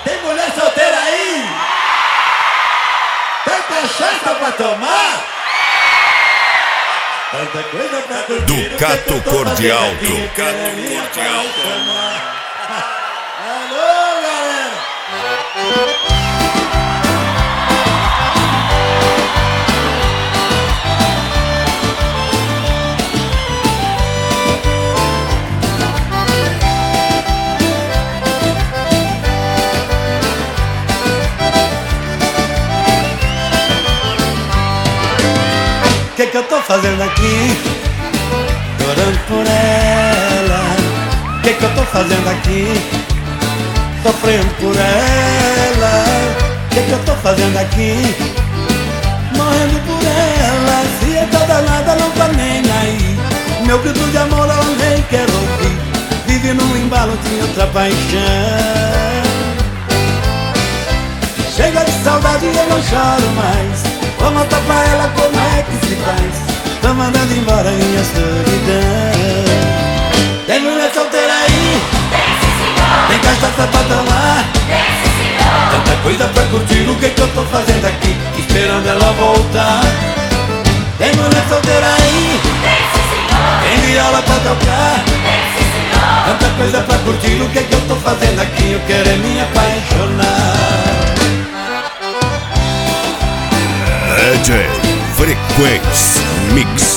Tem mulher solteira aí? Tem cachaça pra tomar? Tanta coisa pra curtir. Ducato Cordial. Ducato Cordial. Alô, galera! Que eu tô fazendo aqui? Chorando por ela. Que eu tô fazendo aqui? Sofrendo por ela. Que eu tô fazendo aqui? Morrendo por ela. Se é toda nada, não tá nem aí. Meu grito de amor ela nem quer ouvir. Vive num embalo de outra paixão. Chega de saudade e eu não choro mais. Vou mostrar pra ela como é que se faz. Tô mandando embora minha solidão. Tem mulher solteira aí? Tem cachaça pra tomar? Tanta coisa pra curtir, o que eu tô fazendo aqui? Esperando ela voltar. Tem mulher solteira aí? Tem viola pra tocar? Tanta coisa pra curtir, o que eu tô fazendo aqui? Eu quero é me apaixonar. DJ Frequência Mix.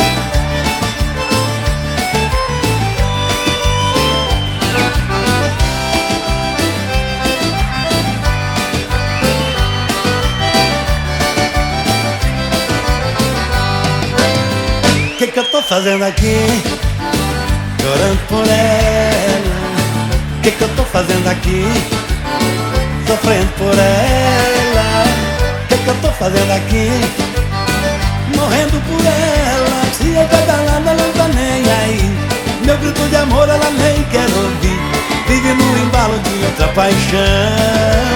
Que eu tô fazendo aqui? Chorando por ela. Que eu tô fazendo aqui? Sofrendo por ela. Que eu tô fazendo aqui? Morrendo por ela. Se eu tá danada, não tá nem aí. Meu grito de amor ela nem quer ouvir. Vive no embalo de outra paixão.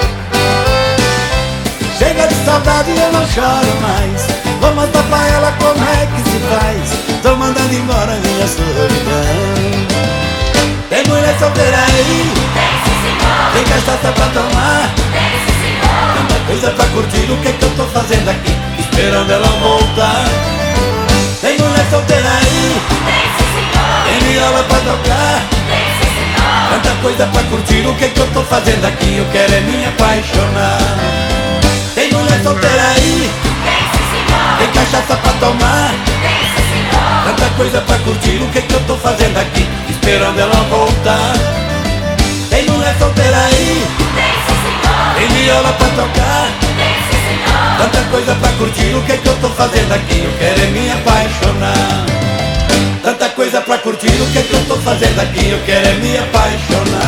Chega de saudade e eu não choro mais. Vou mostrar pra ela como é que se faz. Tô mandando embora minha solidão. Tem mulher solteira aí? Tem cachaça pra tomar? Tanta coisa pra curtir, o que eu tô fazendo aqui? Esperando ela voltar. Tem mulher solteira aí? Tem viola pra tocar? Tanta coisa pra curtir, o que eu tô fazendo aqui? Eu quero é me apaixonar. Tem mulher solteira aí? Tem cachaça pra tomar? Tanta coisa pra curtir, o que eu tô fazendo aqui? Esperando ela voltar. Tem mulher solteira aí? Tem viola pra tocar? Tanta coisa pra curtir, o que eu tô fazendo aqui? Eu quero é me apaixonar. Tanta coisa pra curtir, o que eu tô fazendo aqui? Eu quero é me apaixonar.